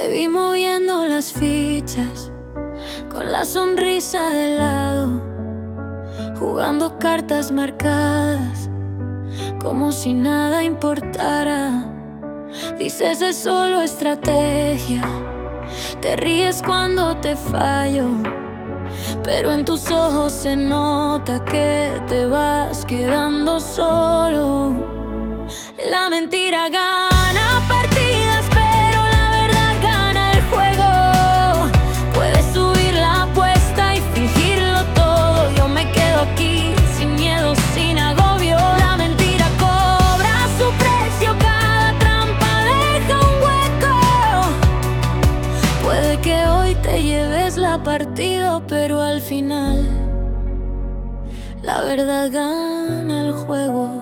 Te vi moviendo las fichas con la sonrisa de lado, jugando cartas marcadas como si nada importara. Dices es solo estrategia, te ríes cuando te fallo, pero en tus ojos se nota que te vas quedando solo. La mentira gana partidas, pero la verdad gana el juego. Puedes subir la apuesta y fingirlo todo. Yo me quedo aquí sin miedo, sin agobio. La mentira cobra su precio, cada trampa deja un hueco. Puede que hoy te lleves la partida, pero al final la verdad gana el juego.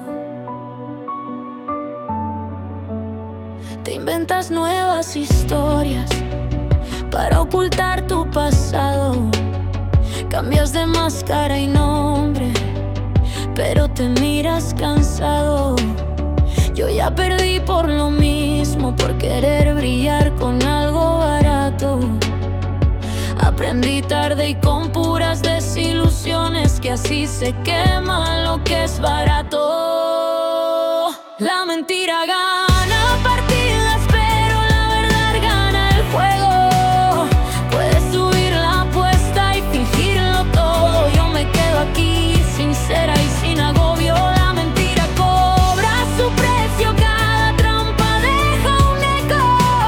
Te inventas nuevas historias para ocultar tu pasado. Cambias de máscara y nombre, pero te miras cansado. Yo ya perdí por lo mismo, por querer brillar con algo barato. Aprendí tarde y con puras desilusiones, que así se quema lo que es barato. La mentira gana partidas, pero la verdad gana el juego. Puedes subir la apuesta y fingirlo todo. Yo me quedo aquí sincera y sin agobio. La mentira cobra su precio, cada trampa deja un eco.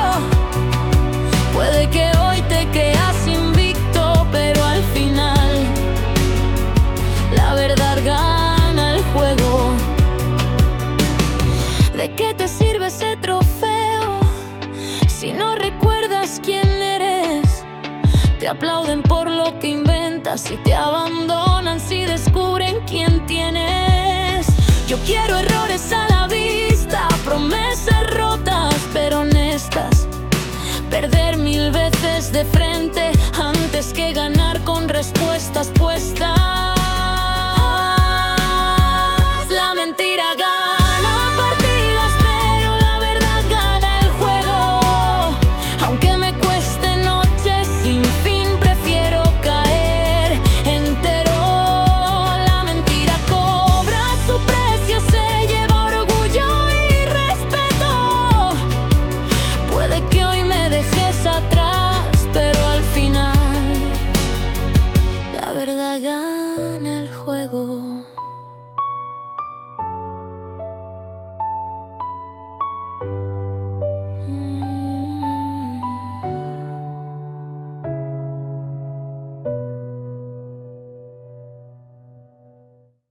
Puede que hoy te creas invicto, pero al final la verdad gana el juego. ¿De qué te sirve ese trofeo si no recuerdas quién eres? Te aplauden por lo que inventas y te abandonan si descubren quién tienes. Yo quiero errores a la vista, promesas rotas pero honestas. Perder 1000 veces de frente antes que